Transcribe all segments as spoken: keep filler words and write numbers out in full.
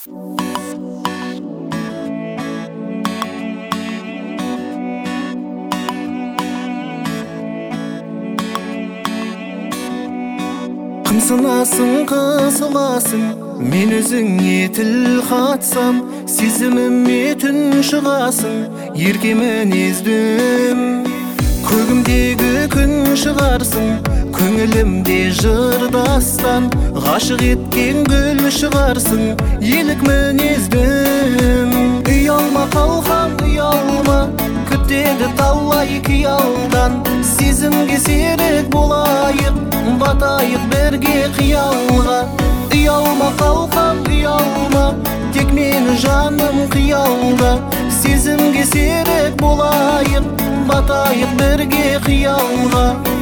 Қымсынасың, қысыласың, мен өзіңе тіл қатсам, сезіміме түн шығасың, ерке мінездім. Көгімдегі күн шығарсың, көңілімде жырдастан, ғашық еткен гүл шығарсың, елік мінездім. Ұялма қалқам, ұялма, күтеді талай қиялдан, сезімге серік болайық, батайық бірге қиялға. Ұялма қалқам, ұялма, тек мені жаным қиялда, сезімге серік болайық, батайық бірге қиялға.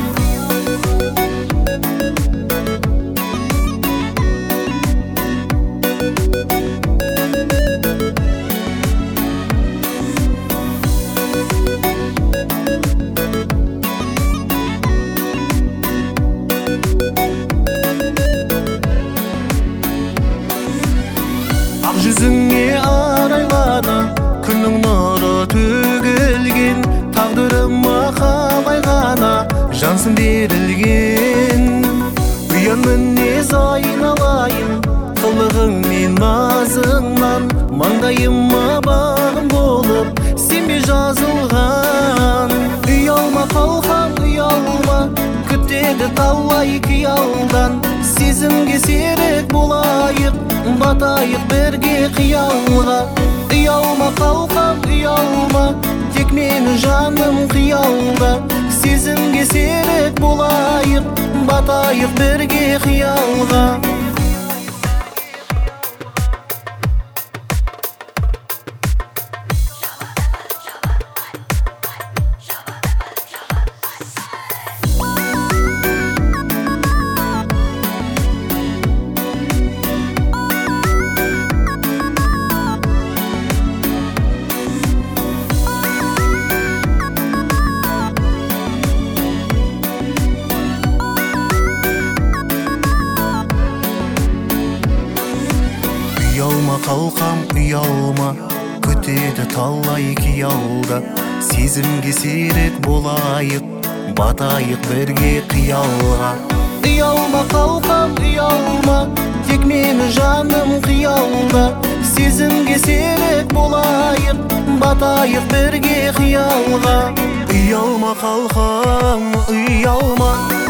Жүзіңе арайлана күннің нұры төгілген, тағдырыма қалай ғана жансың берілген. Ұян мінез айналайын, қылығың мен назыңнан, маңдайыма бағым болып сенбе жазылған. Ұялма қалқам, ұялма, күтеді талай қиялдан, сезімге серік болайық, батайық бірге қиялға. Ұялма қалқам, ұялма, тек мені жаным қиялда, сезімге серік болайық, батайық бірге қиялға. Ұялма қалқам, ұялма, күтеді талай қиялда, сезімге серік болайық, батайық бірге қиялға. Ұялма қалқам, ұялма, тек мені жаным қиялда, сезімге серік болайық, батайық бірге қиялға. Ұялма қалқам, ұялма.